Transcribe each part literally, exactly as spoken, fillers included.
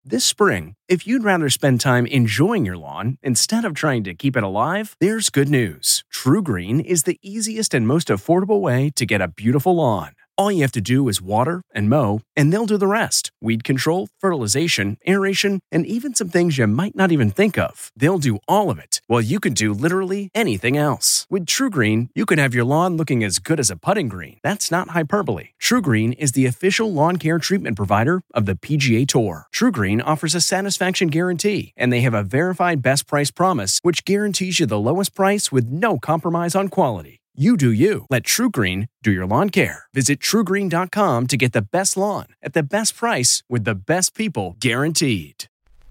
This spring, if you'd rather spend time enjoying your lawn instead of trying to keep it alive, there's good news. TruGreen is the easiest and most affordable way to get a beautiful lawn. All you have to do is water and mow, and they'll do the rest. Weed control, fertilization, aeration, and even some things you might not even think of. They'll do all of it, while you can do literally anything else. With TruGreen, you can have your lawn looking as good as a putting green. That's not hyperbole. TruGreen is the official lawn care treatment provider of the P G A Tour. TruGreen offers a satisfaction guarantee, and they have a verified best price promise, which guarantees you the lowest price with no compromise on quality. You do you. Let TruGreen do your lawn care. Visit True Green dot com to get the best lawn at the best price with the best people guaranteed.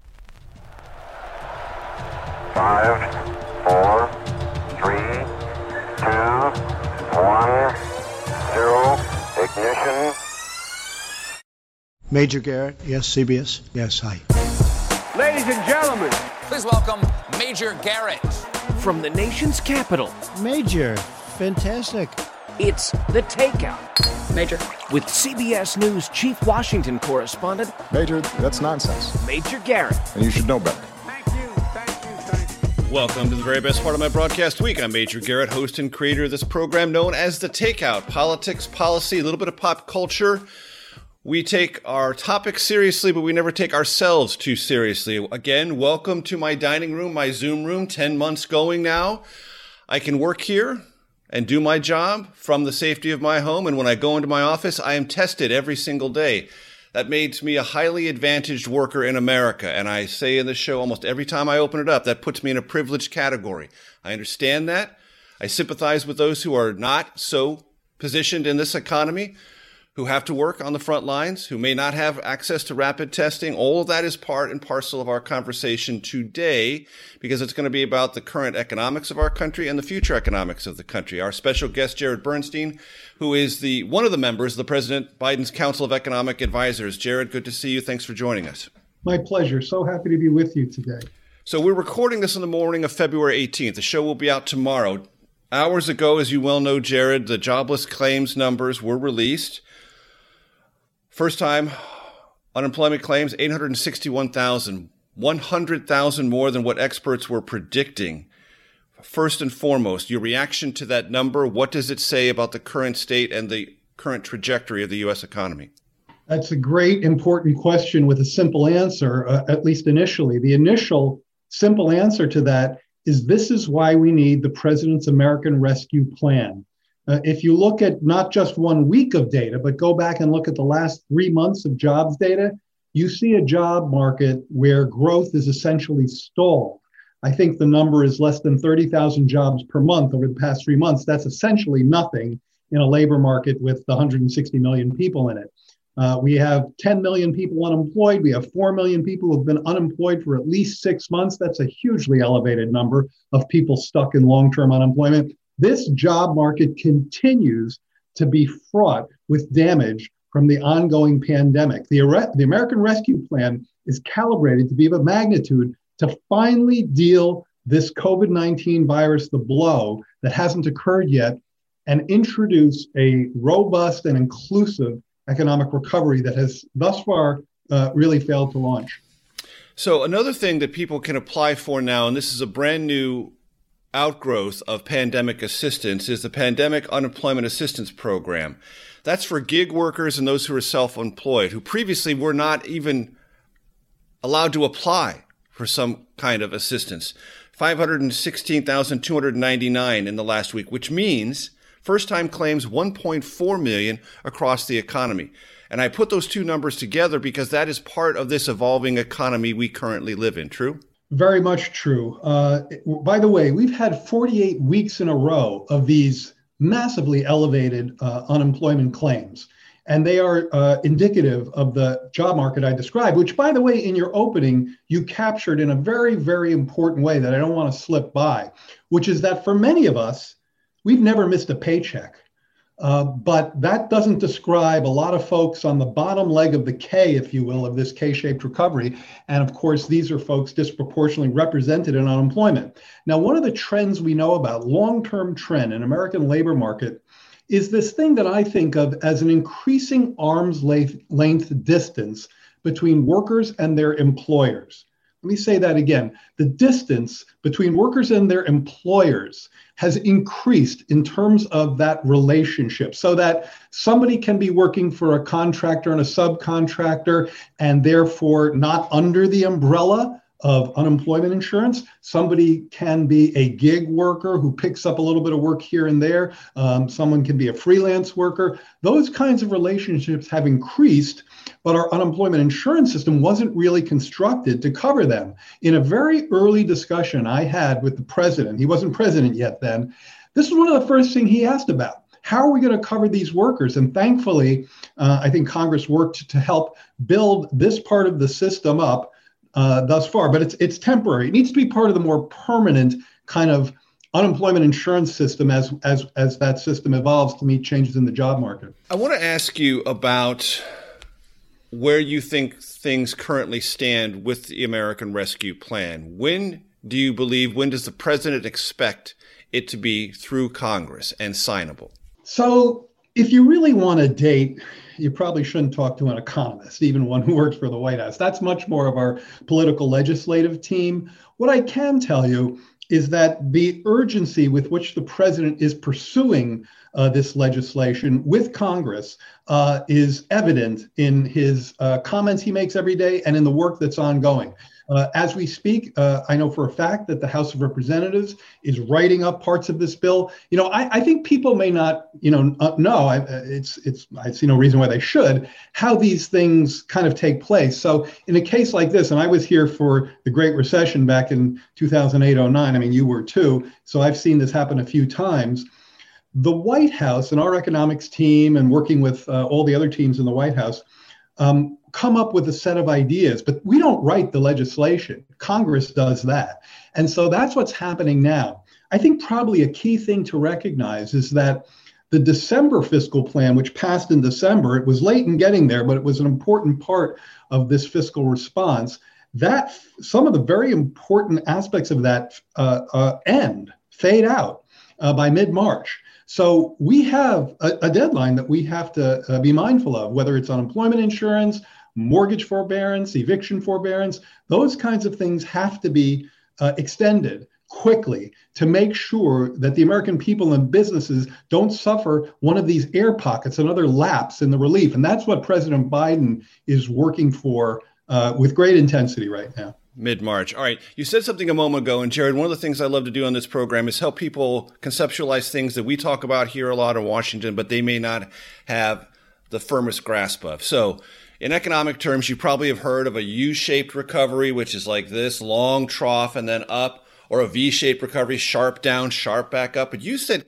Five, four, three, two, one, zero, ignition. Major Garrett, yes, C B S, yes, hi. Ladies and gentlemen, please welcome Major Garrett. From the nation's capital. Major, fantastic. It's The Takeout. Major. With C B S News Chief Washington Correspondent. Major, that's nonsense. Major Garrett. And you should know better. Thank you, thank you, thank you. Welcome to the very best part of my broadcast week. I'm Major Garrett, host and creator of this program known as The Takeout. Politics, policy, a little bit of pop culture. We take our topics seriously, but we never take ourselves too seriously. Again, welcome to my dining room, my Zoom room, ten months going now. I can work here and do my job from the safety of my home. And when I go into my office, I am tested every single day. That makes me a highly advantaged worker in America. And I say in the show almost every time I open it up, that puts me in a privileged category. I understand that. I sympathize with those who are not so positioned in this economy, who have to work on the front lines, who may not have access to rapid testing. All of that is part and parcel of our conversation today, because it's going to be about the current economics of our country and the future economics of the country. Our special guest, Jared Bernstein, who is the one of the members of the President Biden's Council of Economic Advisors. Jared, good to see you. Thanks for joining us. My pleasure. So happy to be with you today. So we're recording this on the morning of February eighteenth. The show will be out tomorrow. Hours ago, as you well know, Jared, the jobless claims numbers were released. First time unemployment claims, eight hundred sixty-one thousand, one hundred thousand more than what experts were predicting. First and foremost, your reaction to that number, what does it say about the current state and the current trajectory of the U S economy? That's a great, important question with a simple answer, uh, at least initially. The initial simple answer to that is this is why we need the President's American Rescue Plan. Uh, if you look at not just one week of data, but go back and look at the last three months of jobs data, you see a job market where growth is essentially stalled. I think the number is less than thirty thousand jobs per month over the past three months. That's essentially nothing in a labor market with one hundred sixty million people in it. Uh, we have ten million people unemployed. We have four million people who have been unemployed for at least six months. That's a hugely elevated number of people stuck in long-term unemployment. This job market continues to be fraught with damage from the ongoing pandemic. The, the American Rescue Plan is calibrated to be of a magnitude to finally deal this COVID nineteen virus the blow that hasn't occurred yet and introduce a robust and inclusive economic recovery that has thus far uh, really failed to launch. So another thing that people can apply for now, and this is a brand new outgrowth of pandemic assistance, is the Pandemic Unemployment Assistance Program. That's for gig workers and those who are self-employed, who previously were not even allowed to apply for some kind of assistance. five hundred sixteen thousand two hundred ninety-nine in the last week, which means first-time claims one point four million across the economy. And I put those two numbers together because that is part of this evolving economy we currently live in. True? Very much true. Uh, by the way, we've had forty-eight weeks in a row of these massively elevated uh, unemployment claims. And they are uh, indicative of the job market I described, which, by the way, in your opening, you captured in a very, very important way that I don't want to slip by, which is that for many of us, we've never missed a paycheck. Uh, but that doesn't describe a lot of folks on the bottom leg of the K, if you will, of this K-shaped recovery. And of course, these are folks disproportionately represented in unemployment. Now, one of the trends we know about, long-term trend in American labor market, is this thing that I think of as an increasing arm's length, length distance between workers and their employers. Let me say that again. The distance between workers and their employers has increased in terms of that relationship, so that somebody can be working for a contractor and a subcontractor and therefore not under the umbrella of unemployment insurance. Somebody can be a gig worker who picks up a little bit of work here and there. Um, someone can be a freelance worker. Those kinds of relationships have increased, but our unemployment insurance system wasn't really constructed to cover them. In a very early discussion I had with the president, he wasn't president yet then, this is one of the first things he asked about. How are we going to cover these workers? And thankfully, uh, I think Congress worked to help build this part of the system up uh, thus far, but it's it's temporary. It needs to be part of the more permanent kind of unemployment insurance system as as as that system evolves to meet changes in the job market. I want to ask you about where you think things currently stand with the American Rescue Plan. When do you believe, when does the president expect it to be through Congress and signable? So if you really want a date, you probably shouldn't talk to an economist, even one who works for the White House. That's much more of our political legislative team. What I can tell you is that the urgency with which the president is pursuing uh, this legislation with Congress uh, is evident in his uh, comments he makes every day and in the work that's ongoing. Uh, as we speak, uh, I know for a fact that the House of Representatives is writing up parts of this bill. You know, I, I think people may not, you know, uh, know, I, it's, it's, I see no reason why they should, how these things kind of take place. So in a case like this, and I was here for the Great Recession back in two thousand eight oh nine, I mean, you were too, so I've seen this happen a few times. The White House and our economics team and working with uh, all the other teams in the White House um, come up with a set of ideas, but we don't write the legislation. Congress does that. And so that's what's happening now. I think probably a key thing to recognize is that the December fiscal plan, which passed in December, it was late in getting there, but it was an important part of this fiscal response. That some of the very important aspects of that uh, uh, end, fade out uh, by mid-March. So we have a, a deadline that we have to uh, be mindful of, whether it's unemployment insurance, mortgage forbearance, eviction forbearance. Those kinds of things have to be uh, extended quickly to make sure that the American people and businesses don't suffer one of these air pockets, another lapse in the relief. And that's what President Biden is working for uh, with great intensity right now. Mid-March. All right. You said something a moment ago, and Jared, one of the things I love to do on this program is help people conceptualize things that we talk about here a lot in Washington, but they may not have the firmest grasp of. So in economic terms, you probably have heard of a U-shaped recovery, which is like this long trough and then up, or a V-shaped recovery, sharp down, sharp back up. But you said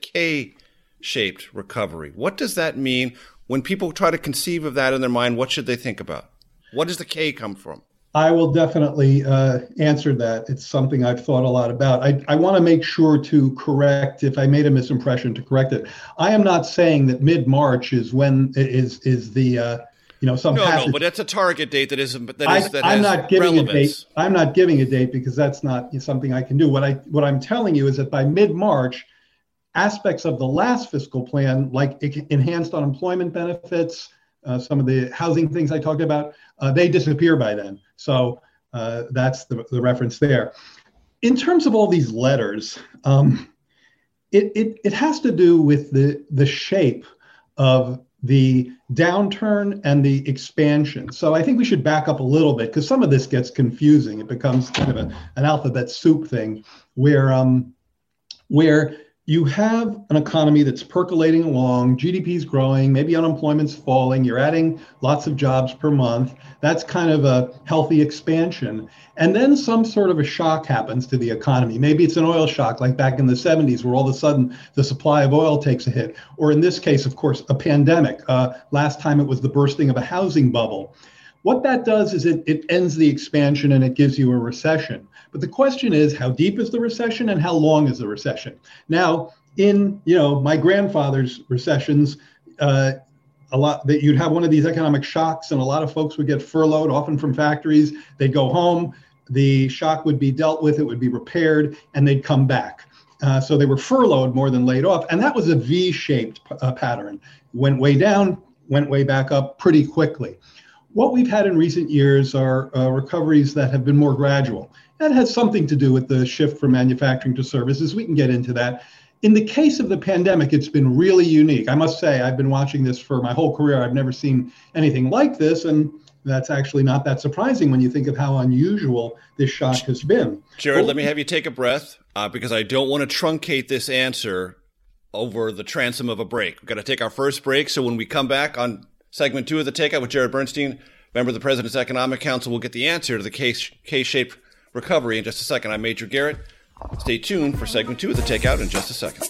K-shaped recovery. What does that mean? When people try to conceive of that in their mind, what should they think about? What does the K come from? I will definitely uh, answer that. It's something I've thought a lot about. I, I want to make sure to correct, if I made a misimpression, to correct it. I am not saying that mid-March is when is is the uh, you know some no passage. no, but that's a target date that is that I, is that I'm has not giving relevance. a date. I'm not giving a date because that's not something I can do. What I what I'm telling you is that by mid-March, aspects of the last fiscal plan, like enhanced unemployment benefits, uh, some of the housing things I talked about, uh, they disappear by then. So uh, that's the, the reference there. In terms of all these letters, um, it, it it has to do with the the shape of the downturn and the expansion. So I think we should back up a little bit because some of this gets confusing. It becomes kind of a, an alphabet soup thing where um, where you have an economy that's percolating along, G D P is growing, maybe unemployment's falling, you're adding lots of jobs per month. That's kind of a healthy expansion. And then some sort of a shock happens to the economy. Maybe it's an oil shock like back in the seventies where all of a sudden the supply of oil takes a hit. Or in this case, of course, a pandemic. Uh, last time it was the bursting of a housing bubble. What that does is it, it ends the expansion and it gives you a recession. But the question is, how deep is the recession and how long is the recession? Now, in you know my grandfather's recessions, uh, a lot that you'd have one of these economic shocks, and a lot of folks would get furloughed, often from factories. They'd go home, the shock would be dealt with, it would be repaired, and they'd come back. Uh, so they were furloughed more than laid off, and that was a V-shaped uh, pattern. Went way down, went way back up pretty quickly. what we've had in recent years are uh, recoveries that have been more gradual. That has something to do with the shift from manufacturing to services. We can get into that. In the case of the pandemic, it's been really unique. I must say, I've been watching this for my whole career. I've never seen anything like this. And that's actually not that surprising when you think of how unusual this shock has been. Jared, well, let me have you take a breath uh, because I don't want to truncate this answer over the transom of a break. We've got to take our first break. So when we come back on segment two of the Takeout with Jared Bernstein, member of the President's Economic Council, we'll get the answer to the K- K-shaped recovery in just a second. I'm Major Garrett. Stay tuned for segment two of the Takeout in just a second.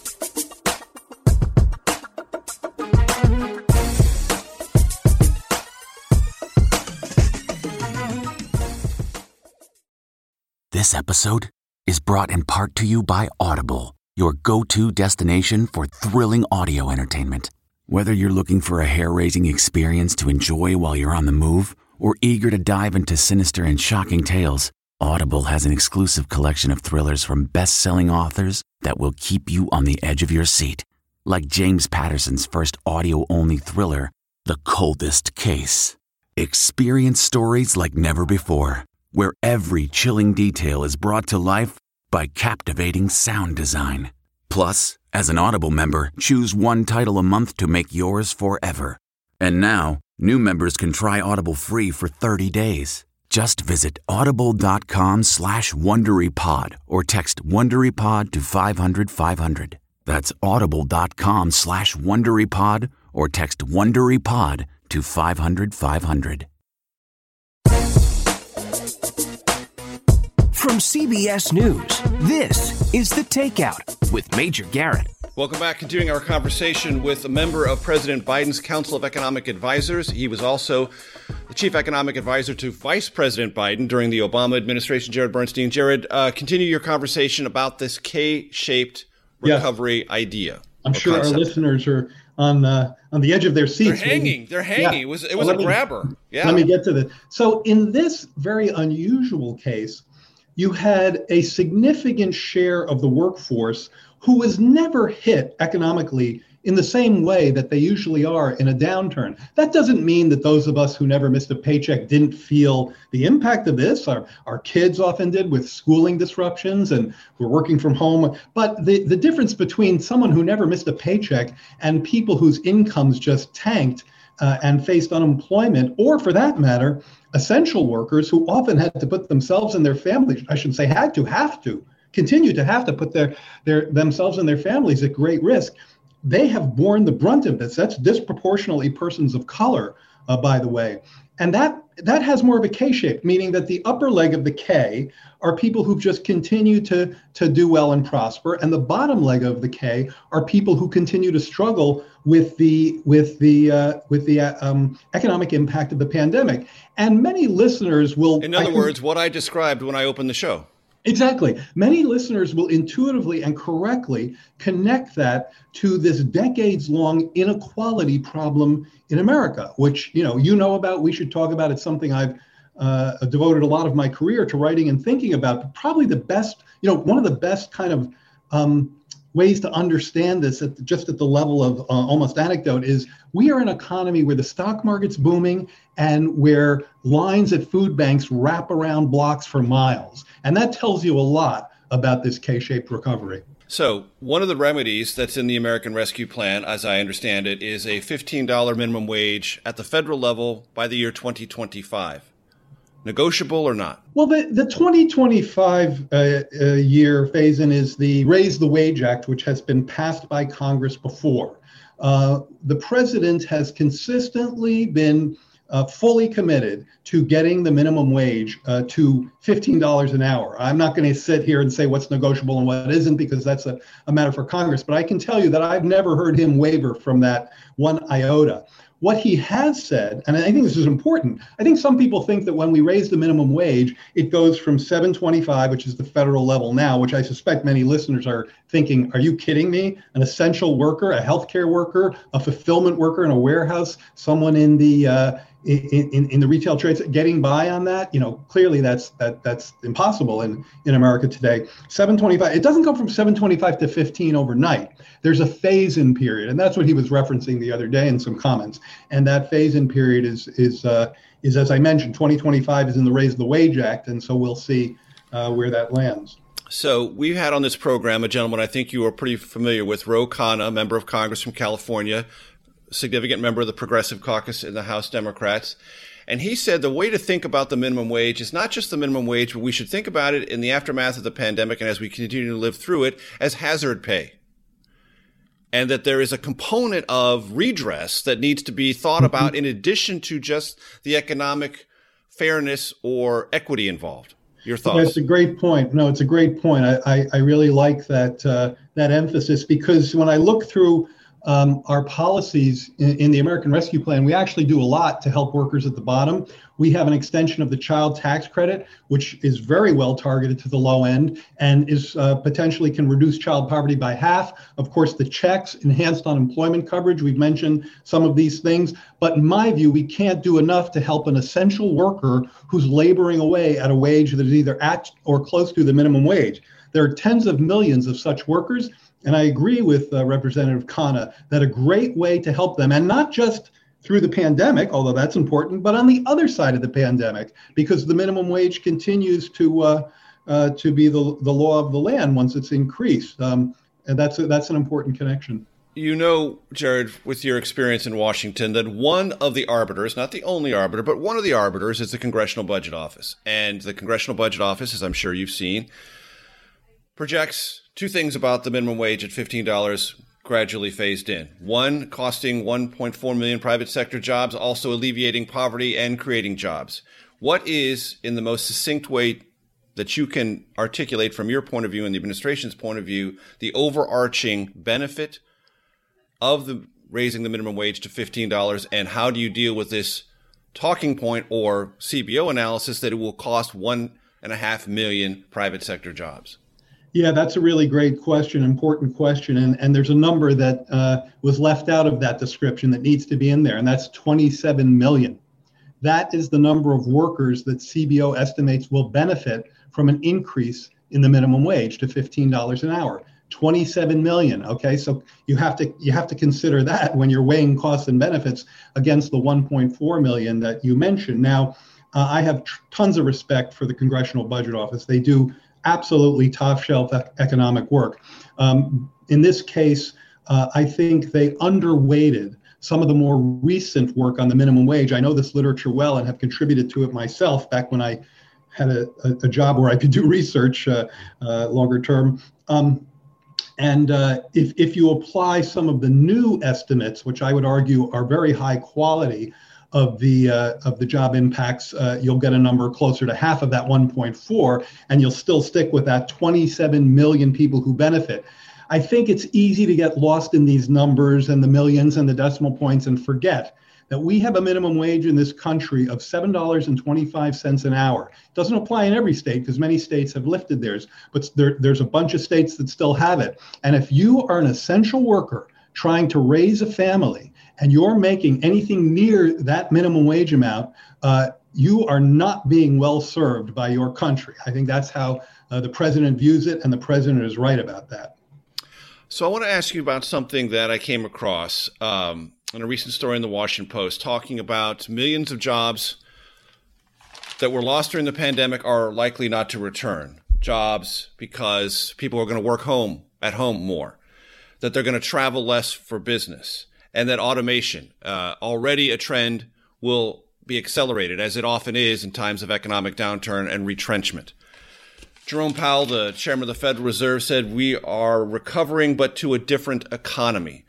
This episode is brought in part to you by Audible, your go-to destination for thrilling audio entertainment. Whether you're looking for a hair-raising experience to enjoy while you're on the move or eager to dive into sinister and shocking tales, Audible has an exclusive collection of thrillers from best-selling authors that will keep you on the edge of your seat. Like James Patterson's first audio-only thriller, The Coldest Case. Experience stories like never before, where every chilling detail is brought to life by captivating sound design. Plus, as an Audible member, choose one title a month to make yours forever. And now, new members can try Audible free for thirty days. Just visit audible.com slash WonderyPod or text WonderyPod to five hundred five hundred. That's audible.com slash WonderyPod or text WonderyPod to five hundred five hundred. From C B S News, this is The Takeout with Major Garrett. Welcome back. Continuing our conversation with a member of President Biden's Council of Economic Advisors. He was also the chief economic advisor to Vice President Biden during the Obama administration, Jared Bernstein. Jared, uh, continue your conversation about this K-shaped recovery yes. idea. I'm sure concept. Our listeners are on uh, on the edge of their seats. They're hanging. They're hanging. Yeah. It was, it was well, a me, grabber. Yeah. Let me get to this. So in this very unusual case, you had a significant share of the workforce who was never hit economically in the same way that they usually are in a downturn. That doesn't mean that those of us who never missed a paycheck didn't feel the impact of this. Our, our kids often did with schooling disruptions, and we're working from home. But the, the difference between someone who never missed a paycheck and people whose incomes just tanked uh, and faced unemployment, or for that matter, essential workers who often had to put themselves and their families, I shouldn't say had to, have to, continue to have to put their, their themselves and their families at great risk. They have borne the brunt of this. That's disproportionately persons of color, uh, by the way. And that that has more of a K-shape, meaning that the upper leg of the K are people who've just continued to, to do well and prosper. And the bottom leg of the K are people who continue to struggle with the with the uh, with the uh, um, economic impact of the pandemic. And many listeners will. In other I words, think, what I described when I opened the show. Exactly. Many listeners will intuitively and correctly connect that to this decades-long inequality problem in America, which, you know, you know about, we should talk about. It's something I've uh, devoted a lot of my career to writing and thinking about. But probably the best, you know, one of the best kind of um, ways to understand this at the, just at the level of uh, almost anecdote is we are an economy where the stock market's booming and where lines at food banks wrap around blocks for miles. And that tells you a lot about this K-shaped recovery. So one of the remedies that's in the American Rescue Plan, as I understand it, is a fifteen dollars minimum wage at the federal level by the year twenty twenty-five. Negotiable or not? Well, the, the twenty twenty-five uh, uh, year phase-in is the Raise the Wage Act, which has been passed by Congress before. Uh, the president has consistently been uh, fully committed to getting the minimum wage uh, to fifteen dollars an hour. I'm not going to sit here and say what's negotiable and what isn't, because that's a, a matter for Congress. But I can tell you that I've never heard him waver from that one iota. What he has said, and I think this is important, I think some people think that when we raise the minimum wage, it goes from seven twenty-five, which is the federal level now, which I suspect many listeners are thinking, are you kidding me? An essential worker, a healthcare worker, a fulfillment worker in a warehouse, someone in the uh, in, in, in the retail trades getting by on that? You know, clearly that's that that's impossible in, in America today. seven twenty-five, it doesn't go from seven twenty-five to fifteen overnight. There's a phase-in period, and that's what he was referencing the other day in some comments. And that phase-in period is is uh, is, as I mentioned, twenty twenty-five is in the Raise the Wage Act, and so we'll see uh, where that lands. So we've had on this program a gentleman I think you are pretty familiar with, Ro Khanna, member of Congress from California, significant member of the Progressive Caucus in the House Democrats. And he said the way to think about the minimum wage is not just the minimum wage, but we should think about it in the aftermath of the pandemic and as we continue to live through it as hazard pay. And that there is a component of redress that needs to be thought about in addition to just the economic fairness or equity involved. Your thoughts? That's a great point. No, it's a great point. I, I, I really like that uh, that emphasis, because when I look through um, our policies in, in the American Rescue Plan, we actually do a lot to help workers at the bottom. We have an extension of the child tax credit, which is very well targeted to the low end and is uh, potentially can reduce child poverty by half. Of course, the checks, enhanced unemployment coverage, we've mentioned some of these things. But in my view, we can't do enough to help an essential worker who's laboring away at a wage that is either at or close to the minimum wage. There are tens of millions of such workers. And I agree with uh, Representative Khanna that a great way to help them, and not just through the pandemic, although that's important, but on the other side of the pandemic, because the minimum wage continues to uh, uh, to be the the law of the land once it's increased, um, and that's a, that's an important connection. You know, Jared, with your experience in Washington, that one of the arbiters, not the only arbiter, but one of the arbiters is the Congressional Budget Office, and the Congressional Budget Office, as I'm sure you've seen, projects two things about the minimum wage at fifteen dollars. Gradually phased in. One, costing one point four million private sector jobs, also alleviating poverty and creating jobs. What is, in the most succinct way that you can articulate from your point of view and the administration's point of view, the overarching benefit of the raising the minimum wage to fifteen dollars, and how do you deal with this talking point or C B O analysis that it will cost one and a half million private sector jobs? Yeah, that's a really great question, important question. And, and there's a number that uh, was left out of that description that needs to be in there, and that's twenty-seven million. That is the number of workers that C B O estimates will benefit from an increase in the minimum wage to fifteen dollars an hour. twenty-seven million. Okay, so you have to you have to consider that when you're weighing costs and benefits against the one point four million that you mentioned. Now, uh, I have tr- tons of respect for the Congressional Budget Office. They do absolutely top shelf economic work. Um, in this case, uh, I think they underweighted some of the more recent work on the minimum wage. I know this literature well and have contributed to it myself back when I had a, a, a job where I could do research uh, uh, longer term. Um, and uh, if, if you apply some of the new estimates, which I would argue are very high quality, of the uh, of the job impacts, uh, you'll get a number closer to half of that one point four, and you'll still stick with that twenty-seven million people who benefit. I think it's easy to get lost in these numbers and the millions and the decimal points and forget that we have a minimum wage in this country of seven dollars and twenty-five cents an hour. It doesn't apply in every state because many states have lifted theirs, but there, there's a bunch of states that still have it. And if you are an essential worker trying to raise a family, and you're making anything near that minimum wage amount, uh, you are not being well served by your country. I think that's how uh, the president views it, and the president is right about that. So I want to ask you about something that I came across um, in a recent story in the Washington Post, talking about millions of jobs that were lost during the pandemic are likely not to return. Jobs because people are going to work home at home more, that they're going to travel less for business, and that automation, uh, already a trend, will be accelerated, as it often is in times of economic downturn and retrenchment. Jerome Powell, the chairman of the Federal Reserve, said we are recovering, but to a different economy.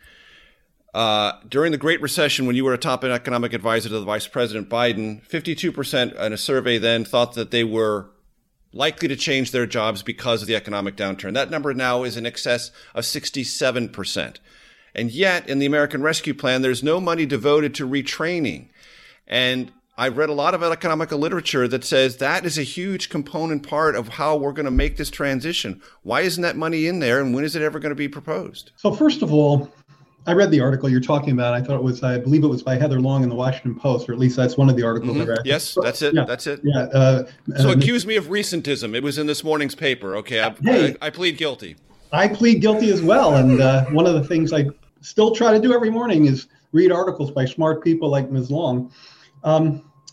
Uh, during the Great Recession, when you were a top economic advisor to the Vice President Biden, fifty-two percent in a survey then thought that they were likely to change their jobs because of the economic downturn. That number now is in excess of sixty-seven percent. And yet, in the American Rescue Plan, there's no money devoted to retraining. And I've read a lot of economic literature that says that is a huge component part of how we're going to make this transition. Why isn't that money in there, and when is it ever going to be proposed? So first of all, I read the article you're talking about. I thought it was, I believe it was by Heather Long in the Washington Post, or at least that's one of the articles mm-hmm. I read. Yes, that's it. Yeah. That's it. Yeah. Uh, so uh, accuse me of recentism. It was in this morning's paper. Okay, I, hey, I, I plead guilty. I plead guilty as well. And uh, one of the things I still try to do every morning is read articles by smart people like Miz Long. Um,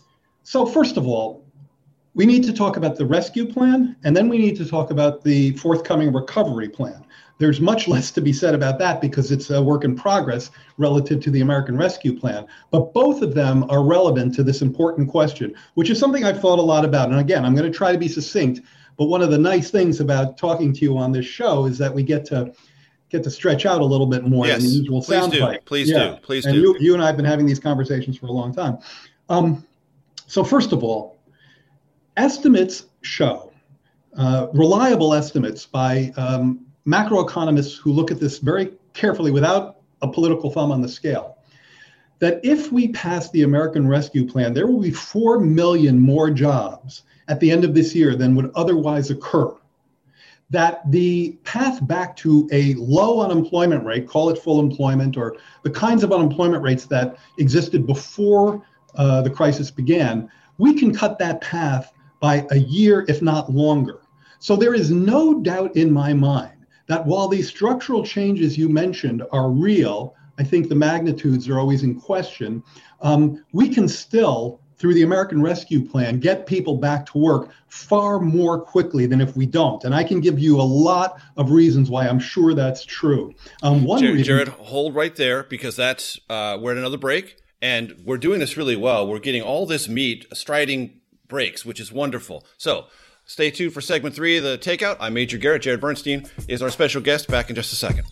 So first of all, we need to talk about the rescue plan, and then we need to talk about the forthcoming recovery plan. There's much less to be said about that because it's a work in progress relative to the American Rescue Plan. But both of them are relevant to this important question, which is something I've thought a lot about. And again, I'm going to try to be succinct. But one of the nice things about talking to you on this show is that we get to get to stretch out a little bit more yes, than the usual please sound do. bite. Please yeah. do. Please and do. You, you and I have been having these conversations for a long time. Um, so first of all, estimates show, uh, reliable estimates by um, macroeconomists who look at this very carefully without a political thumb on the scale, that if we pass the American Rescue Plan, there will be four million more jobs at the end of this year than would otherwise occur. That the path back to a low unemployment rate, call it full employment, or the kinds of unemployment rates that existed before uh, the crisis began, we can cut that path by a year, if not longer. So there is no doubt in my mind that while these structural changes you mentioned are real, I think the magnitudes are always in question, um, we can still, through the American Rescue Plan, get people back to work far more quickly than if we don't. And I can give you a lot of reasons why I'm sure that's true. Um, one Jared, reason- Jared, hold right there, because that's uh, we're at another break, and we're doing this really well. We're getting all this meat striding breaks, which is wonderful. So stay tuned for segment three of The Takeout. I'm Major Garrett. Jared Bernstein is our special guest. Back in just a second.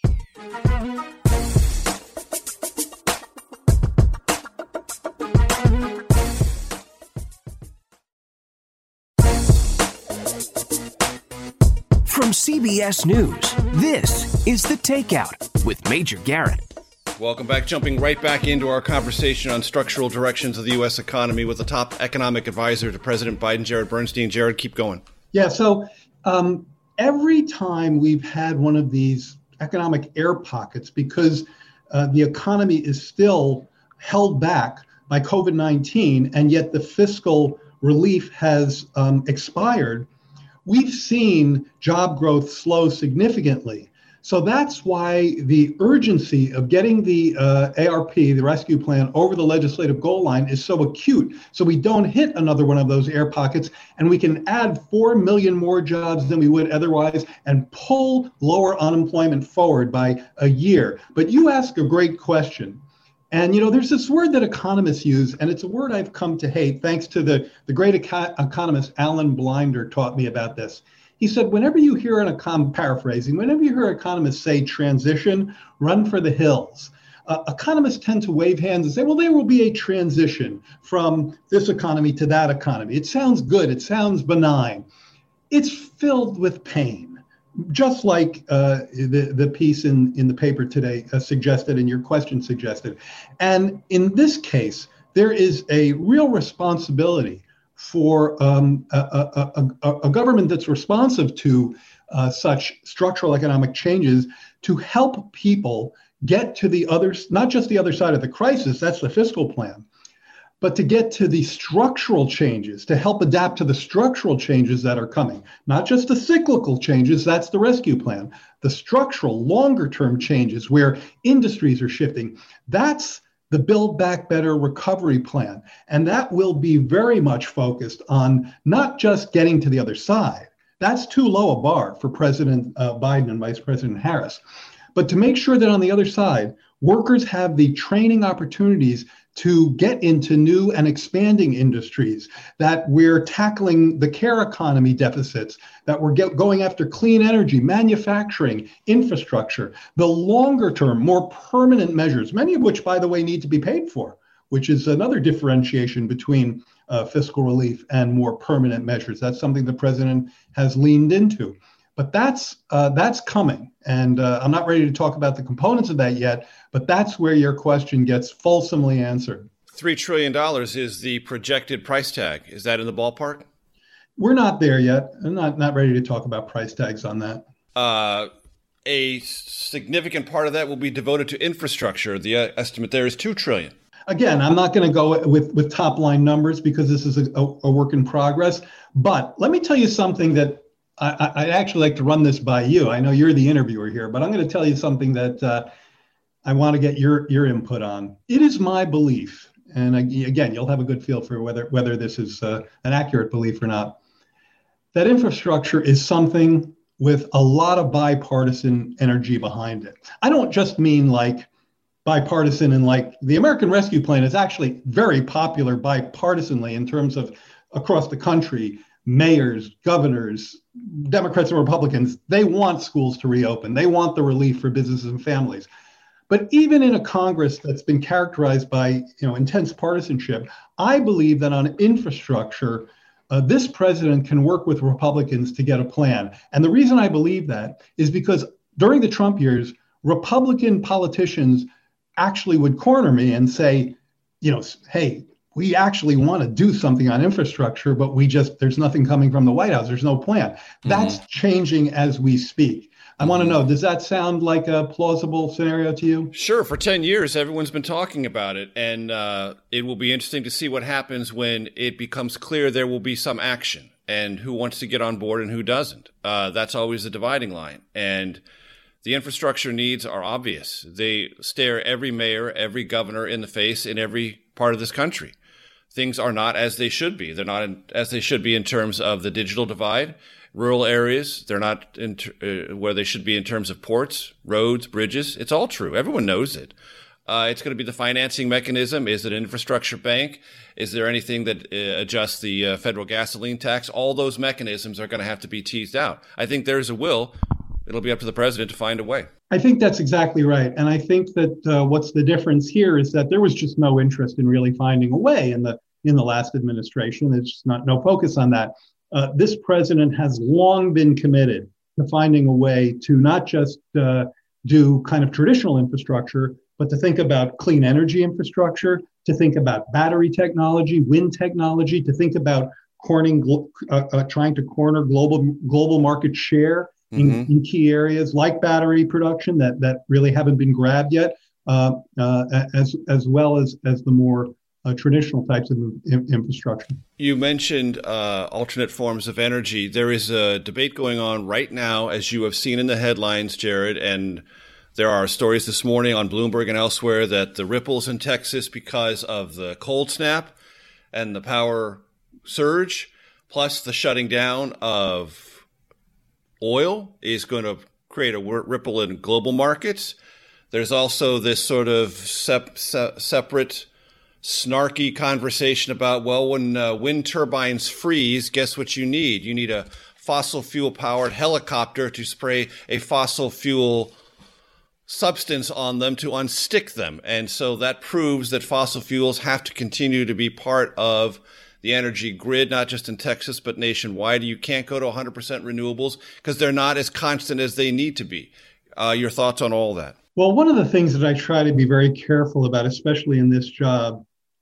From C B S News, this is The Takeout with Major Garrett. Welcome back. Jumping right back into our conversation on structural directions of the U S economy with the top economic advisor to President Biden, Jared Bernstein. Jared, keep going. Yeah, so um, every time we've had one of these economic air pockets, because uh, the economy is still held back by COVID nineteen, and yet the fiscal relief has um, expired, we've seen job growth slow significantly. So that's why the urgency of getting the uh, A R P, the rescue plan, over the legislative goal line is so acute. So we don't hit another one of those air pockets, and we can add four million more jobs than we would otherwise and pull lower unemployment forward by a year. But you ask a great question. And, you know, there's this word that economists use, and it's a word I've come to hate, thanks to the, the great eco- economist Alan Blinder taught me about this. He said, whenever you hear an econ, paraphrasing, whenever you hear economists say transition, run for the hills. Uh, economists tend to wave hands and say, well, there will be a transition from this economy to that economy. It sounds good. It sounds benign. It's filled with pain. Just like uh, the, the piece in, in the paper today uh, suggested and your question suggested. And in this case, there is a real responsibility for um, a, a, a, a government that's responsive to uh, such structural economic changes to help people get to the other, not just the other side of the crisis, that's the fiscal plan, but to get to the structural changes, to help adapt to the structural changes that are coming, not just the cyclical changes, that's the rescue plan, the structural longer term changes where industries are shifting, that's the Build Back Better recovery plan. And that will be very much focused on not just getting to the other side. That's too low a bar for President uh, Biden and Vice President Harris. But to make sure that on the other side, workers have the training opportunities to get into new and expanding industries, that we're tackling the care economy deficits, that we're get, going after clean energy, manufacturing, infrastructure, the longer term, more permanent measures, many of which, by the way, need to be paid for, which is another differentiation between uh, fiscal relief and more permanent measures. That's something the president has leaned into. But that's uh, that's coming, and uh, I'm not ready to talk about the components of that yet, but that's where your question gets fulsomely answered. three trillion dollars is the projected price tag. Is that in the ballpark? We're not there yet. I'm not, not ready to talk about price tags on that. Uh, a significant part of that will be devoted to infrastructure. The uh, estimate there is two trillion dollars. Again, I'm not going to go with, with top line numbers because this is a, a, a work in progress. But let me tell you something that I, I'd actually like to run this by you. I know you're the interviewer here, but I'm going to tell you something that uh, I want to get your, your input on. It is my belief and again, you'll have a good feel for whether whether this is uh, an accurate belief or not, that infrastructure is something with a lot of bipartisan energy behind it. I don't just mean like bipartisan and like the American Rescue Plan is actually very popular bipartisanly in terms of across the country. Mayors, governors, Democrats and Republicans, they want schools to reopen. They want the relief for businesses and families. But even in a Congress that's been characterized by, you know, intense partisanship, I believe that on infrastructure, uh, this president can work with Republicans to get a plan. And the reason I believe that is because during the Trump years, Republican politicians actually would corner me and say, you know, hey, we actually want to do something on infrastructure, but we just, there's nothing coming from the White House. There's no plan. Mm-hmm. That's changing as we speak. I want to know, does that sound like a plausible scenario to you? Sure. For ten years, everyone's been talking about it. And uh, it will be interesting to see what happens when it becomes clear there will be some action and who wants to get on board and who doesn't. Uh, that's always the dividing line. And the infrastructure needs are obvious. They stare every mayor, every governor in the face in every part of this country. Things are not as they should be. They're not in, as they should be in terms of the digital divide. Rural areas, they're not in uh, where they should be in terms of ports, roads, bridges. It's all true. Everyone knows it. Uh, it's going to be the financing mechanism. Is it an infrastructure bank? Is there anything that uh, adjusts the uh, federal gasoline tax? All those mechanisms are going to have to be teased out. I think there's a will. It'll be up to the president to find a way. I think that's exactly right. And I think that uh, what's the difference here is that there was just no interest in really finding a way in the in the last administration. There's just not no focus on that. Uh, this president has long been committed to finding a way to not just uh, do kind of traditional infrastructure, but to think about clean energy infrastructure, to think about battery technology, wind technology, to think about corning, uh, uh, trying to corner global global market share in, mm-hmm. in key areas like battery production that that really haven't been grabbed yet, uh, uh, as as well as as the more Uh, traditional types of in- infrastructure. You mentioned uh, alternate forms of energy. There is a debate going on right now, as you have seen in the headlines, Jared, and there are stories this morning on Bloomberg and elsewhere that the ripples in Texas because of the cold snap and the power surge, plus the shutting down of oil, is going to create a ripple in global markets. There's also this sort of sep- se- separate snarky conversation about, well, when uh, wind turbines freeze, guess what you need? You need a fossil fuel powered helicopter to spray a fossil fuel substance on them to unstick them. And so that proves that fossil fuels have to continue to be part of the energy grid, not just in Texas, but nationwide. You can't go to one hundred percent renewables because they're not as constant as they need to be. Uh, your thoughts on all that? Well, one of the things that I try to be very careful about, especially in this job,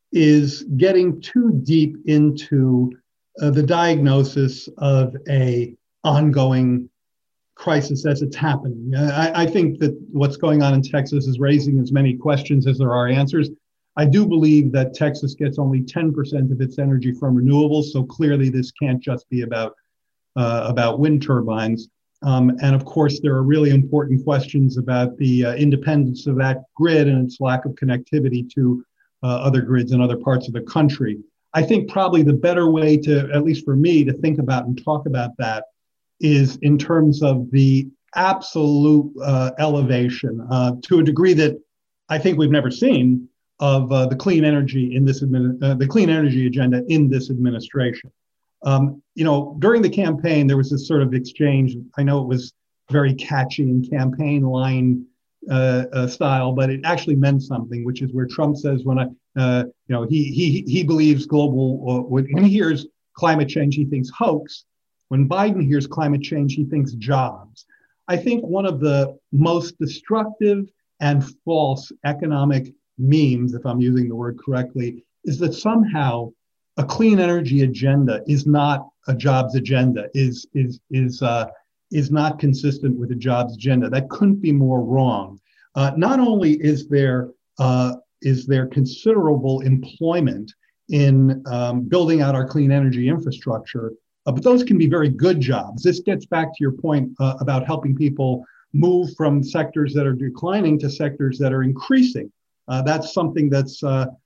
is getting too deep into uh, the diagnosis of a ongoing crisis as it's happening. I, I think that what's going on in Texas is raising as many questions as there are answers. I do believe that Texas gets only ten percent of its energy from renewables, so clearly this can't just be about uh, about wind turbines. Um, and of course, there are really important questions about the uh, independence of that grid and its lack of connectivity to Uh, other grids in other parts of the country. I think probably the better way to, at least for me, to think about and talk about that is in terms of the absolute uh, elevation uh, to a degree that I think we've never seen of uh, the clean energy in this admin- uh, the clean energy agenda in this administration. Um, you know, during the campaign, there was this sort of exchange. I know it was very catchy and campaign line Uh, uh, style, but it actually meant something, which is where Trump says, when I, uh, you know, he he he believes global. Uh, when he hears climate change, he thinks hoax. When Biden hears climate change, he thinks jobs. I think one of the most destructive and false economic memes, if I'm using the word correctly, is that somehow a clean energy agenda is not a jobs agenda. Is is is uh, is not consistent with a jobs agenda. That couldn't be more wrong. Uh, not only is there uh, is there considerable employment in um, building out our clean energy infrastructure, uh, but those can be very good jobs. This gets back to your point uh, about helping people move from sectors that are declining to sectors that are increasing. Uh, that's something that's uh,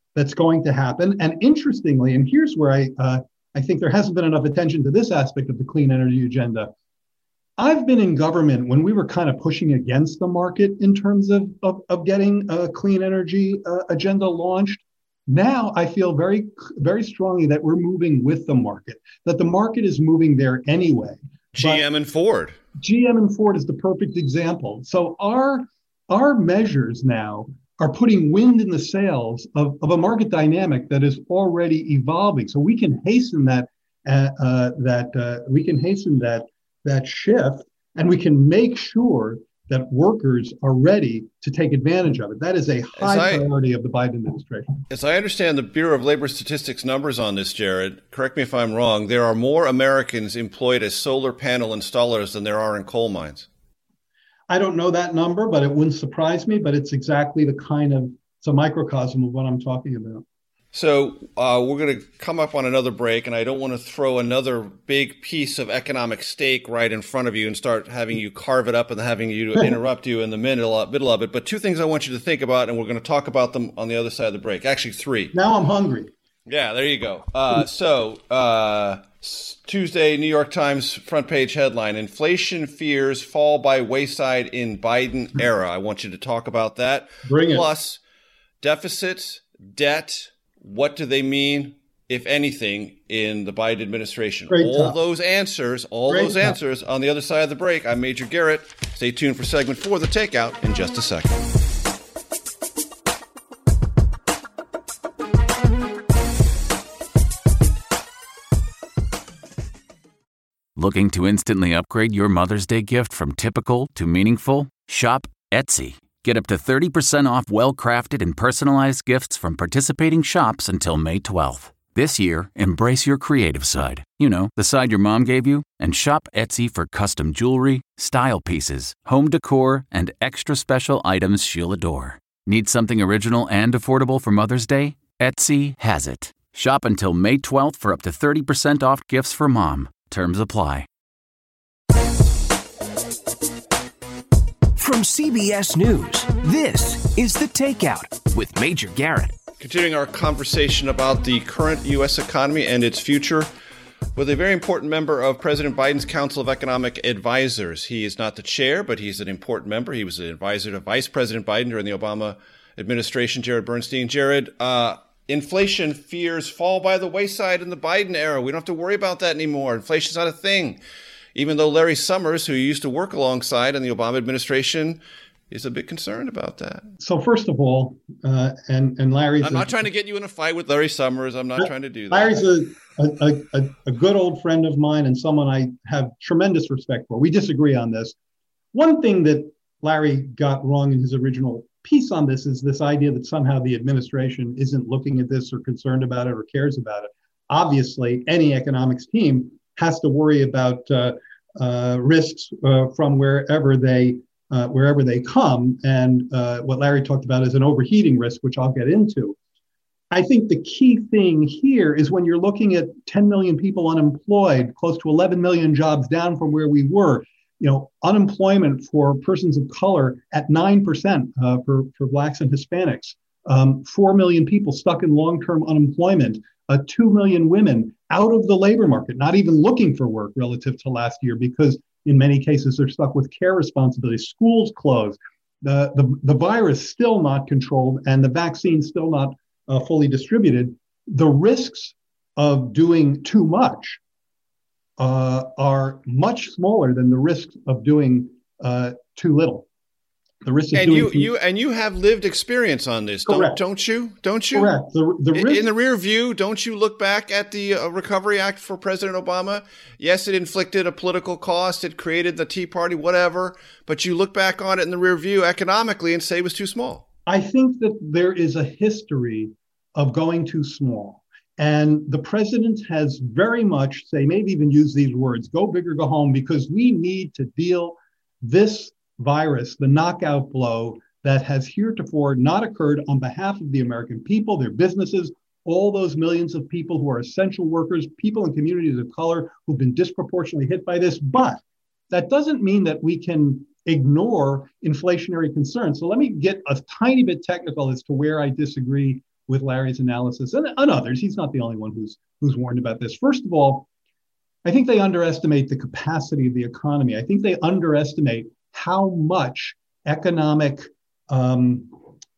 that's going to happen. And interestingly, and here's where I, uh, I think there hasn't been enough attention to this aspect of the clean energy agenda. I've been in government when we were kind of pushing against the market in terms of, of, of getting a clean energy uh, agenda launched. Now I feel very, very strongly that we're moving with the market, that the market is moving there anyway. G M and Ford. G M and Ford is the perfect example. So our, our measures now are putting wind in the sails of, of a market dynamic that is already evolving. So we can hasten that, uh, uh, that uh, we can hasten that that shift, and we can make sure that workers are ready to take advantage of it. That is a high I, priority of the Biden administration. As I understand the Bureau of Labor Statistics numbers on this, Jared, correct me if I'm wrong, there are more Americans employed as solar panel installers than there are in coal mines. I don't know that number, but it wouldn't surprise me, but it's exactly the kind of, it's a microcosm of what I'm talking about. So uh, we're going to come up on another break, and I don't want to throw another big piece of economic steak right in front of you and start having you carve it up and having you interrupt you in the middle, middle of it. But two things I want you to think about, and we're going to talk about them on the other side of the break. Actually, three. Now I'm hungry. Yeah, there you go. Uh, so uh, Tuesday, New York Times front page headline, inflation fears fall by wayside in Biden era. I want you to talk about that. Bring it. Plus, deficit, debt, what do they mean, if anything, in the Biden administration? Great all top. those answers, all Great those top. answers on the other side of the break. I'm Major Garrett. Stay tuned for segment four, The Takeout, in just a second. Looking to instantly upgrade your Mother's Day gift from typical to meaningful? Shop Etsy. Get up to thirty percent off well-crafted and personalized gifts from participating shops until May twelfth. This year, embrace your creative side. You know, the side your mom gave you. And shop Etsy for custom jewelry, style pieces, home decor, and extra special items she'll adore. Need something original and affordable for Mother's Day? Etsy has it. Shop until May twelfth for up to thirty percent off gifts for mom. Terms apply. From C B S News, this is The Takeout with Major Garrett. Continuing our conversation about the current U S economy and its future with a very important member of President Biden's Council of Economic Advisors. He is not the chair, but he's an important member. He was an advisor to Vice President Biden during the Obama administration, Jared Bernstein. Jared, uh, inflation fears fall by the wayside in the Biden era. We don't have to worry about that anymore. Inflation's not a thing. Even though Larry Summers, who used to work alongside in the Obama administration, is a bit concerned about that. So first of all, uh, and and Larry's I'm not a, trying to get you in a fight with Larry Summers. I'm not uh, trying to do that. Larry's a, a, a, a good old friend of mine and someone I have tremendous respect for. We disagree on this. One thing that Larry got wrong in his original piece on this is this idea that somehow the administration isn't looking at this or concerned about it or cares about it. Obviously, any economics team has to worry about uh, uh, risks uh, from wherever they uh, wherever they come. And uh, what Larry talked about is an overheating risk, which I'll get into. I think the key thing here is when you're looking at ten million people unemployed, close to eleven million jobs down from where we were, you know, unemployment for persons of color at nine percent uh, for, for Blacks and Hispanics, um, four million people stuck in long-term unemployment, uh, two million women out of the labor market, not even looking for work relative to last year, because in many cases they're stuck with care responsibilities, schools closed, the, the, the virus still not controlled, and the vaccine still not uh, fully distributed. The risks of doing too much uh, are much smaller than the risks of doing uh, too little. The risk of and doing you, too- you and you have lived experience on this, don't, don't you? Don't you? Correct. The, the in, risk- in the rear view, don't you look back at the uh, Recovery Act for President Obama? Yes, it inflicted a political cost. It created the Tea Party, whatever. But you look back on it in the rear view economically and say it was too small. I think that there is a history of going too small. And the president has very much, say, maybe even use these words, go big or go home, because we need to deal this virus, the knockout blow that has heretofore not occurred on behalf of the American people, their businesses, all those millions of people who are essential workers, people in communities of color who've been disproportionately hit by this. But that doesn't mean that we can ignore inflationary concerns. So let me get a tiny bit technical as to where I disagree with Larry's analysis and, and others. He's not the only one who's who's warned about this. First of all, I think they underestimate the capacity of the economy. I think they underestimate how much economic um,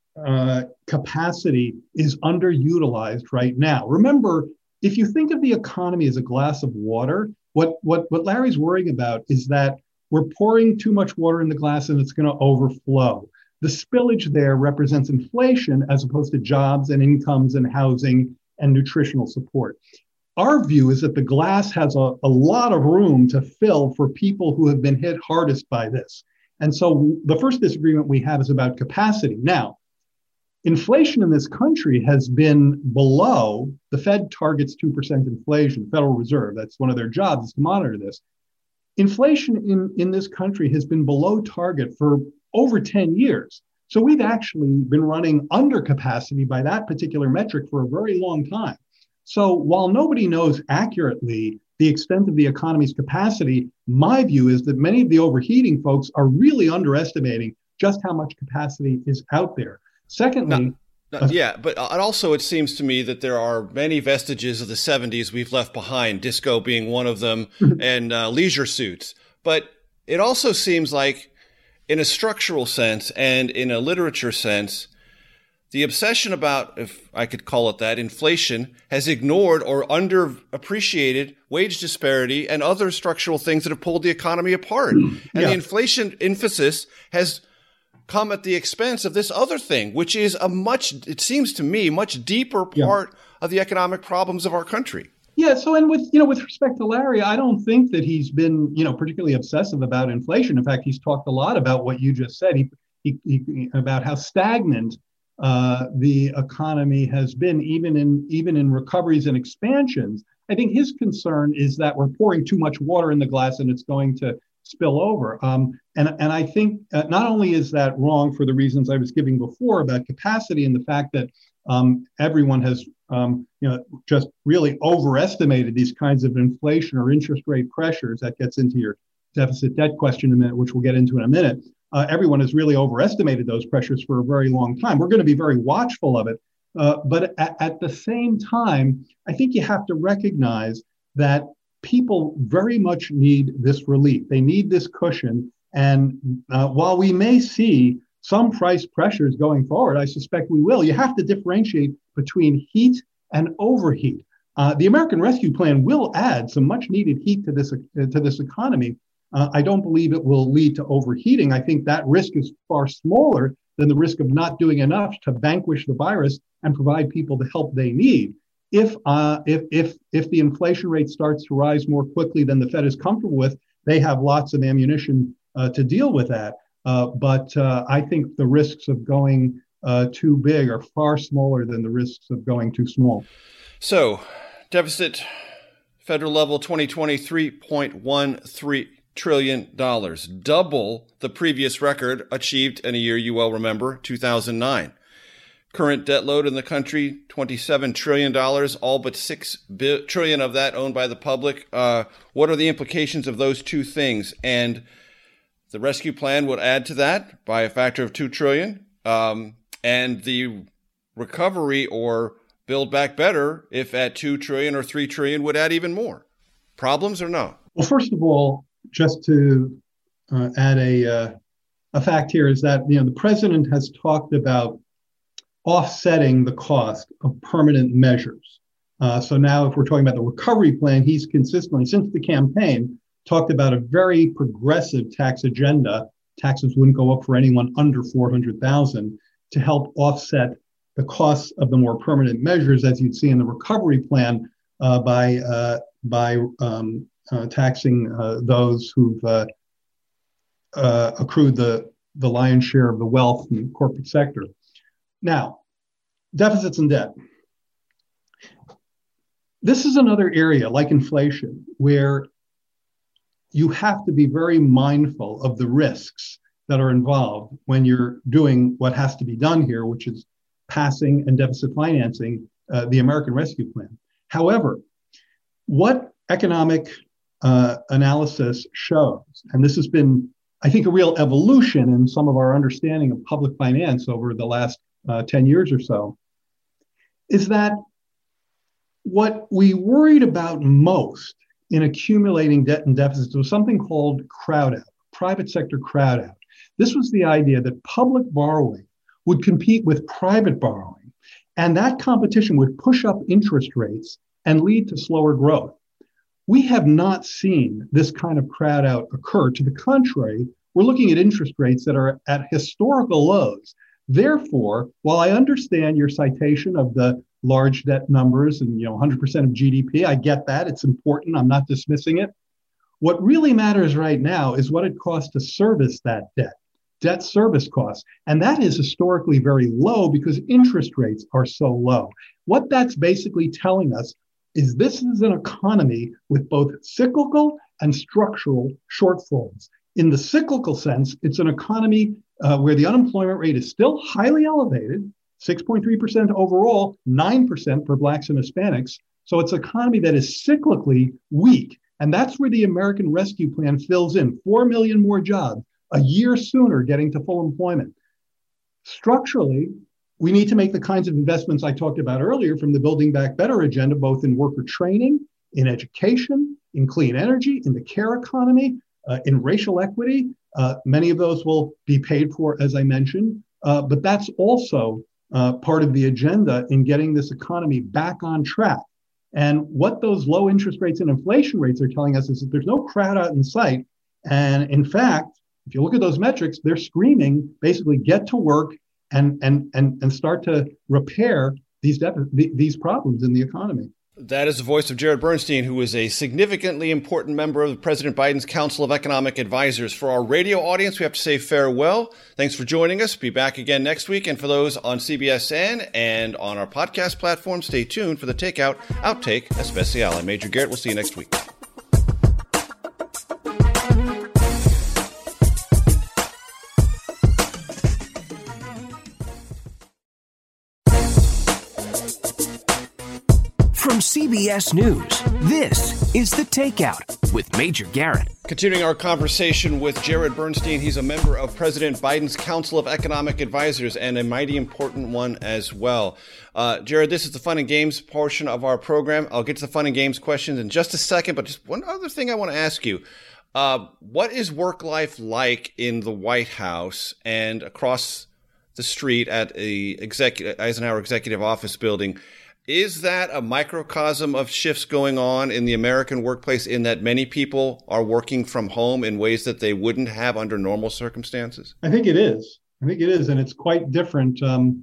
uh, capacity is underutilized right now. Remember, if you think of the economy as a glass of water, what, what, what Larry's worrying about is that we're pouring too much water in the glass and it's going to overflow. The spillage there represents inflation as opposed to jobs and incomes and housing and nutritional support. Our view is that the glass has a, a lot of room to fill for people who have been hit hardest by this. And so the first disagreement we have is about capacity. Now, inflation in this country has been below, the Fed targets two percent inflation, Federal Reserve, that's one of their jobs is to monitor this. Inflation in, in this country has been below target for over ten years. So we've actually been running under capacity by that particular metric for a very long time. So while nobody knows accurately the extent of the economy's capacity, my view is that many of the overheating folks are really underestimating just how much capacity is out there. Secondly, no, no, yeah, but also it seems to me that there are many vestiges of the seventies we've left behind, disco being one of them, and uh, leisure suits. But it also seems like in a structural sense and in a literature sense, the obsession about, if I could call it that, inflation has ignored or underappreciated wage disparity and other structural things that have pulled the economy apart. And yeah. the inflation emphasis has come at the expense of this other thing, which is a much, it seems to me, much deeper part yeah. of the economic problems of our country. Yeah. So, and with, you know, with respect to Larry, I don't think that he's been, you know, particularly obsessive about inflation. In fact, he's talked a lot about what you just said, he, he, he about how stagnant uh, the economy has been, even in, even in recoveries and expansions. I think his concern is that we're pouring too much water in the glass and it's going to spill over. Um, and, and I think uh, not only is that wrong for the reasons I was giving before about capacity and the fact that um, everyone has um, you know, just really overestimated these kinds of inflation or interest rate pressures. That gets into your deficit debt question in a minute, which we'll get into in a minute. Uh, everyone has really overestimated those pressures for a very long time. We're going to be very watchful of it. Uh, but at, at the same time, I think you have to recognize that people very much need this relief. They need this cushion. And uh, while we may see some price pressures going forward, I suspect we will, you have to differentiate between heat and overheat. Uh, the American Rescue Plan will add some much needed heat to this, uh, to this economy. Uh, I don't believe it will lead to overheating. I think that risk is far smaller than the risk of not doing enough to vanquish the virus and provide people the help they need. If uh, if if if the inflation rate starts to rise more quickly than the Fed is comfortable with, they have lots of ammunition uh, to deal with that. Uh, but uh, I think the risks of going uh, too big are far smaller than the risks of going too small. So, deficit, federal level, twenty twenty, three point one three trillion dollars, double the previous record achieved in a year you well remember, two thousand nine. Current debt load in the country, twenty-seven trillion dollars, all but six trillion dollars of that owned by the public. Uh, what are the implications of those two things? And the rescue plan would add to that by a factor of two trillion dollars. Um, and the recovery or build back better, if at two trillion dollars or three trillion dollars, would add even more. Problems or no? Well, first of all, just to uh, add a, uh, a fact here is that, you know, the president has talked about offsetting the cost of permanent measures. Uh, so now if we're talking about the recovery plan, he's consistently, since the campaign, talked about a very progressive tax agenda. Taxes wouldn't go up for anyone under four hundred thousand to help offset the costs of the more permanent measures, as you'd see in the recovery plan, uh, by, uh, by um, uh, taxing uh, those who've uh, uh, accrued the, the lion's share of the wealth in the corporate sector. Now, deficits and debt. This is another area, like inflation, where you have to be very mindful of the risks that are involved when you're doing what has to be done here, which is passing and deficit financing uh, the American Rescue Plan. However, what economic uh, analysis shows, and this has been, I think, a real evolution in some of our understanding of public finance over the last Uh, ten years or so, is that what we worried about most in accumulating debt and deficits was something called crowd out, private sector crowd out. This was the idea that public borrowing would compete with private borrowing, and that competition would push up interest rates and lead to slower growth. We have not seen this kind of crowd out occur. To the contrary, we're looking at interest rates that are at historical lows. Therefore, while I understand your citation of the large debt numbers and, you know, one hundred percent of G D P, I get that. It's important. I'm not dismissing it. What really matters right now is what it costs to service that debt, debt service costs. And that is historically very low because interest rates are so low. What that's basically telling us is this is an economy with both cyclical and structural shortfalls. In the cyclical sense, it's an economy uh, where the unemployment rate is still highly elevated, six point three percent overall, nine percent for Blacks and Hispanics. So it's an economy that is cyclically weak. And that's where the American Rescue Plan fills in. Four million more jobs, a year sooner getting to full employment. Structurally, we need to make the kinds of investments I talked about earlier from the Building Back Better agenda, both in worker training, in education, in clean energy, in the care economy, uh, in racial equity. Uh, many of those will be paid for, as I mentioned. Uh, but that's also uh, part of the agenda in getting this economy back on track. And what those low interest rates and inflation rates are telling us is that there's no crowd out in sight. And in fact, if you look at those metrics, they're screaming, basically get to work and and and, and start to repair these defi- these problems in the economy. That is the voice of Jared Bernstein, who is a significantly important member of President Biden's Council of Economic Advisors. For our radio audience, we have to say farewell. Thanks for joining us. Be back again next week. And for those on C B S N and on our podcast platform, stay tuned for the Takeout Outtake Especial. I'm Major Garrett. We'll see you next week. From C B S News, this is The Takeout with Major Garrett. Continuing our conversation with Jared Bernstein, he's a member of President Biden's Council of Economic Advisors and a mighty important one as well. Uh, Jared, this is the fun and games portion of our program. I'll get to the fun and games questions in just a second, but just one other thing I want to ask you. Uh, what is work life like in the White House and across the street at the executive, Eisenhower Executive Office building? Is that a microcosm of shifts going on in the American workplace in that many people are working from home in ways that they wouldn't have under normal circumstances? I think it is. I think it is. And it's quite different um,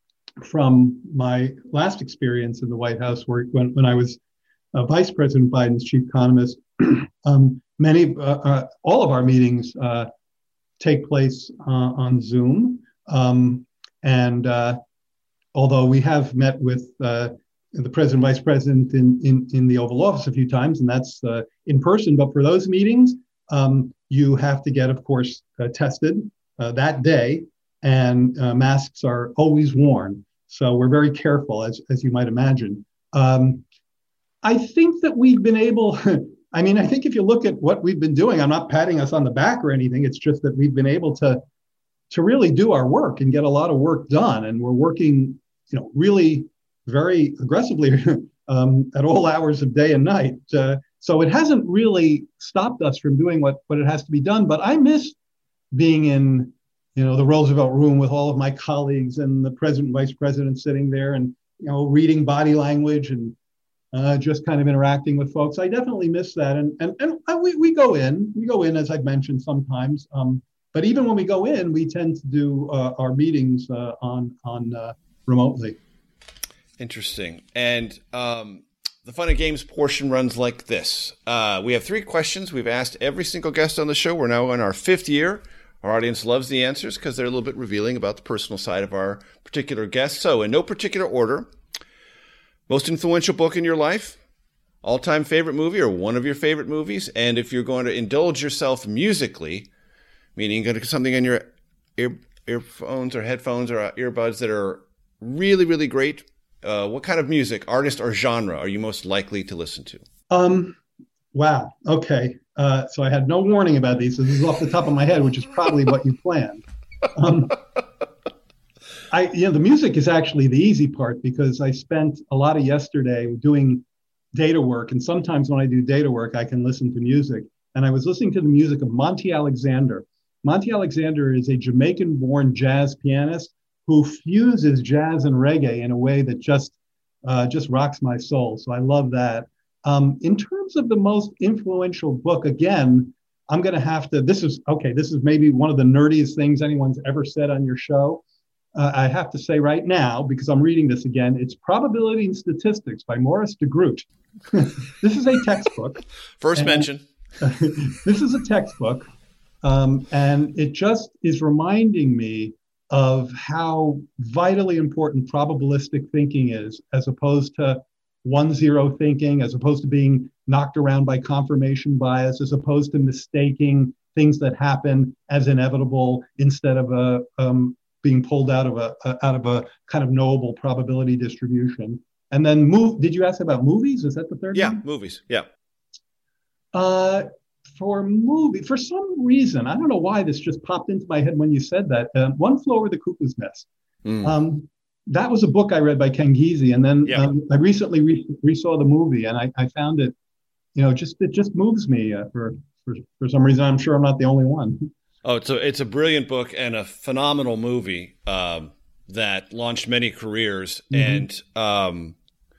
from my last experience in the White House, where when, when I was uh, Vice President Biden's chief economist. um, many, uh, uh, all of our meetings uh, take place uh, on Zoom. Um, and uh, although we have met with uh, the president, vice president in, in, in the Oval Office a few times, and that's uh, in person. But for those meetings, um, you have to get, of course, uh, tested uh, that day, and uh, masks are always worn. So we're very careful, as, as you might imagine. Um, I think that we've been able, I mean, I think if you look at what we've been doing, I'm not patting us on the back or anything. It's just that we've been able to to really do our work and get a lot of work done. And we're working, you know, really very aggressively um, at all hours of day and night. Uh, so it hasn't really stopped us from doing what, what it has to be done. But I miss being in, you know, the Roosevelt room with all of my colleagues and the president and vice president sitting there and, you know, reading body language and uh, just kind of interacting with folks. I definitely miss that. And, and, and we, we go in, we go in, as I've mentioned sometimes. Um, But even when we go in, we tend to do uh, our meetings uh, on on uh, remotely. Interesting. And um, the fun and games portion runs like this. Uh, we have three questions we've asked every single guest on the show. We're now in our fifth year. Our audience loves the answers because they're a little bit revealing about the personal side of our particular guest. So in no particular order, most influential book in your life, all-time favorite movie or one of your favorite movies, and if you're going to indulge yourself musically, meaning going to something in your ear, earphones or headphones or earbuds that are really, really great. Uh, what kind of music, artist, or genre are you most likely to listen to? Um, wow. Okay. Uh, so I had no warning about these. So this is off the top of my head, which is probably what you planned. Um, I, you know, the music is actually the easy part because I spent a lot of yesterday doing data work. And sometimes when I do data work, I can listen to music. And I was listening to the music of Monty Alexander. Monty Alexander is a Jamaican-born jazz pianist who fuses jazz and reggae in a way that just uh, just rocks my soul. So I love that. Um, in terms of the most influential book, again, I'm going to have to, this is, okay, this is maybe one of the nerdiest things anyone's ever said on your show. Uh, I have to say right now, because I'm reading this again, it's Probability and Statistics by Maurice de Groot. This is a textbook. First mention. This is a textbook. Um, and it just is reminding me of how vitally important probabilistic thinking is, as opposed to one zero thinking, as opposed to being knocked around by confirmation bias, as opposed to mistaking things that happen as inevitable instead of a, um, being pulled out of a, a out of a kind of knowable probability distribution. And then move. Did you ask about movies? Is that the third yeah, one? Yeah, movies. Yeah. Uh, for movie, for some reason, I don't know why this just popped into my head when you said that. Uh, One Flew Over the Cuckoo's Nest. Mm. Um, that was a book I read by Ken Kesey, and then yeah. um, I recently re- resaw the movie, and I, I found it, you know, just it just moves me uh, for, for for some reason. I'm sure I'm not the only one. Oh, it's a it's a brilliant book and a phenomenal movie um, that launched many careers. Mm-hmm. And um,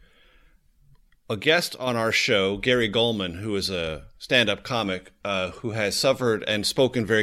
a guest on our show, Gary Goldman, who is a stand-up comic uh, who has suffered and spoken very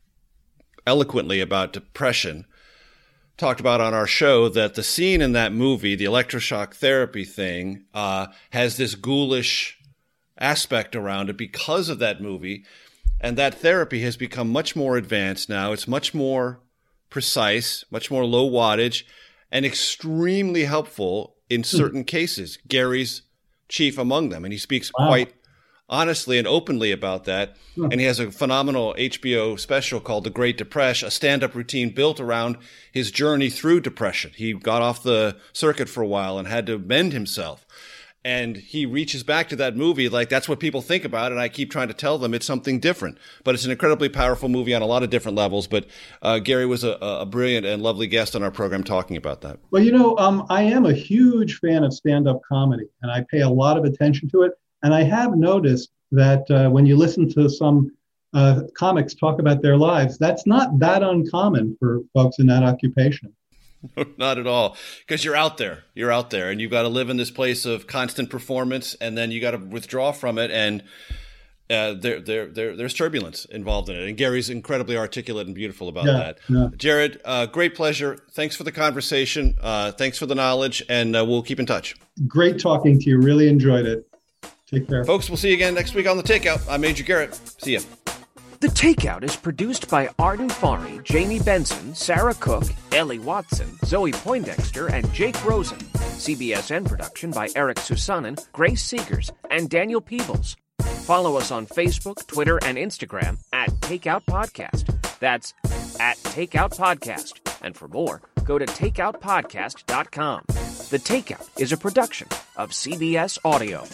eloquently about depression, talked about on our show that the scene in that movie, the electroshock therapy thing, uh, has this ghoulish aspect around it because of that movie. And that therapy has become much more advanced now. It's much more precise, much more low wattage, and extremely helpful in certain mm. cases. Gary's chief among them. And he speaks wow. quite honestly and openly about that. Mm. And he has a phenomenal H B O special called The Great Depression, a stand-up routine built around his journey through depression. He got off the circuit for a while and had to mend himself. And he reaches back to that movie like that's what people think about, and I keep trying to tell them it's something different. But it's an incredibly powerful movie on a lot of different levels. But uh, Gary was a, a brilliant and lovely guest on our program talking about that. Well, you know, um, I am a huge fan of stand-up comedy, and I pay a lot of attention to it. And I have noticed that uh, when you listen to some uh, comics talk about their lives, that's not that uncommon for folks in that occupation. Not at all, because you're out there. You're out there, and you've got to live in this place of constant performance, and then you got to withdraw from it, and uh, there, there, there, there's turbulence involved in it. And Gary's incredibly articulate and beautiful about yeah, that. Yeah. Jared, uh, great pleasure. Thanks for the conversation. Uh, thanks for the knowledge, and uh, we'll keep in touch. Great talking to you. Really enjoyed it. Take care. Folks, we'll see you again next week on The Takeout. I'm Major Garrett. See ya. The Takeout is produced by Arden Farhi, Jamie Benson, Sarah Cook, Ellie Watson, Zoe Poindexter, and Jake Rosen. C B S N production by Eric Susanen, Grace Seegers, and Daniel Peebles. Follow us on Facebook, Twitter, and Instagram at Takeout Podcast. That's at Takeout Podcast. And for more, go to takeout podcast dot com. The Takeout is a production of C B S Audio.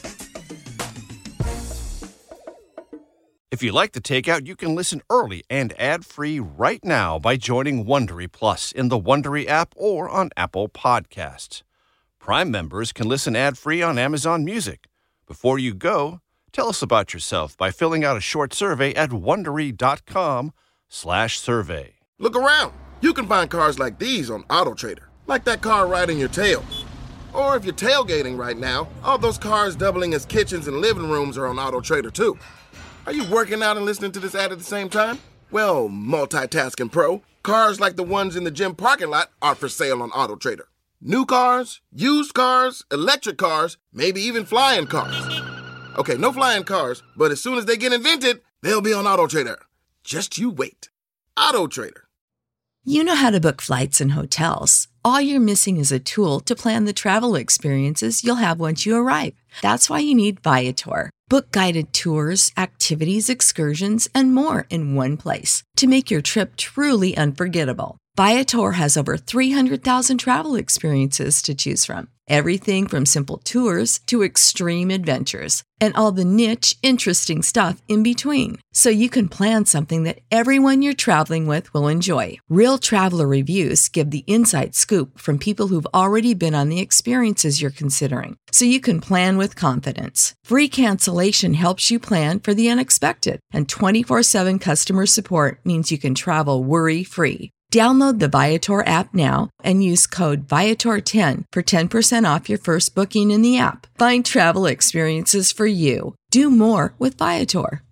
If you like The Takeout, you can listen early and ad-free right now by joining Wondery Plus in the Wondery app or on Apple Podcasts. Prime members can listen ad-free on Amazon Music. Before you go, tell us about yourself by filling out a short survey at Wondery.com slash survey. Look around. You can find cars like these on AutoTrader, like that car riding your tail. Or if you're tailgating right now, all those cars doubling as kitchens and living rooms are on AutoTrader too. Are you working out and listening to this ad at the same time? Well, multitasking pro, cars like the ones in the gym parking lot are for sale on AutoTrader. New cars, used cars, electric cars, maybe even flying cars. Okay, no flying cars, but as soon as they get invented, they'll be on AutoTrader. Just you wait. AutoTrader. You know how to book flights and hotels. All you're missing is a tool to plan the travel experiences you'll have once you arrive. That's why you need Viator. Book guided tours, activities, excursions, and more in one place to make your trip truly unforgettable. Viator has over three hundred thousand travel experiences to choose from. Everything from simple tours to extreme adventures, and all the niche, interesting stuff in between. So you can plan something that everyone you're traveling with will enjoy. Real traveler reviews give the inside scoop from people who've already been on the experiences you're considering. So you can plan with confidence. Free cancellation helps you plan for the unexpected. And twenty-four seven customer support means you can travel worry-free. Download the Viator app now and use code Viator ten for ten percent off your first booking in the app. Find travel experiences for you. Do more with Viator.